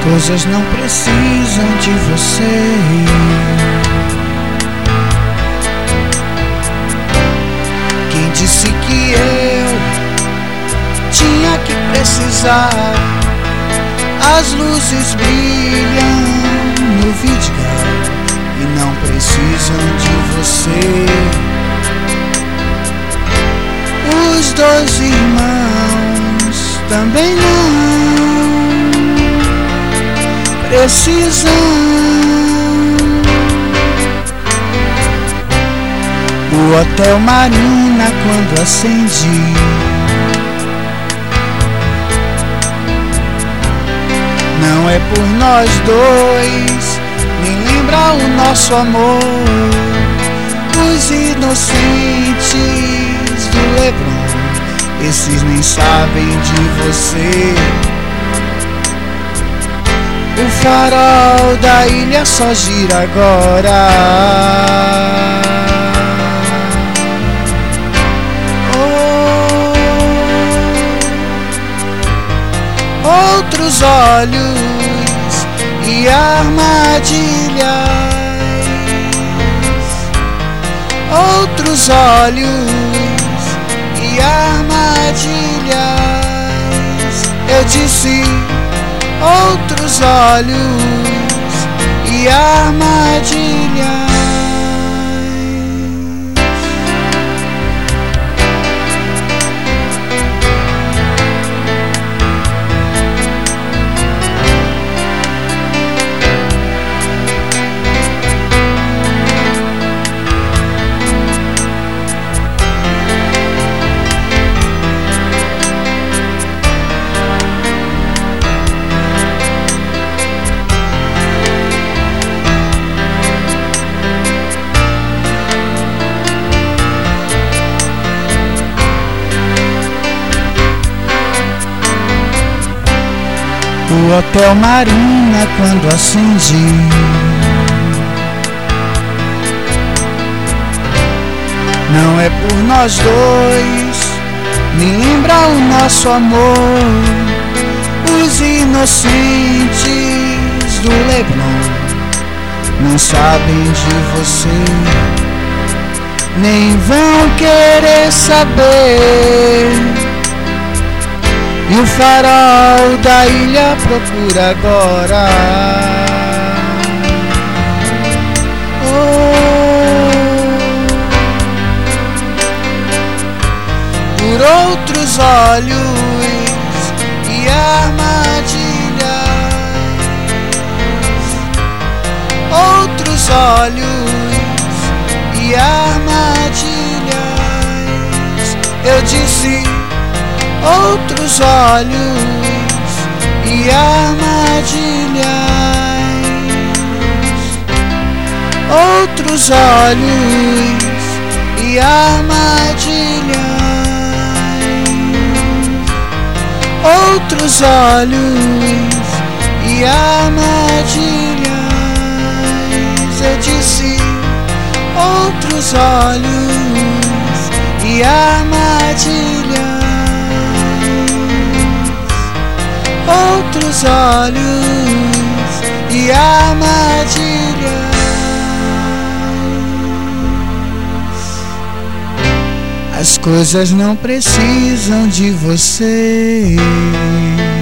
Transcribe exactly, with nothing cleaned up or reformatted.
coisas não precisam de você. Quem disse que eu tinha que precisar? As luzes brilham no Vidigal e não precisam de você. Os dois irmãos também não precisam. O Hotel Marina, quando acendi, não é por nós dois, nem lembra o nosso amor. Os inocentes do Leblon, esses nem sabem de você. O farol da ilha só gira agora. Oh, outros olhos e armadilhas. Outros olhos e armadilhas. Eu disse outros olhos e armadilhas. O Hotel Marina, quando acendi, não é por nós dois, nem lembra o nosso amor. Os inocentes do Leblon não sabem de você, nem vão querer saber. E o farol da ilha procura agora. Oh, por outros olhos e armadilhas. Outros olhos e armadilhas. Eu disse outros olhos e armadilhas. Outros olhos e armadilhas. Outros olhos e armadilhas. Eu disse outros olhos e armadilhas. Outros olhos e armadilhas. As coisas não precisam de você.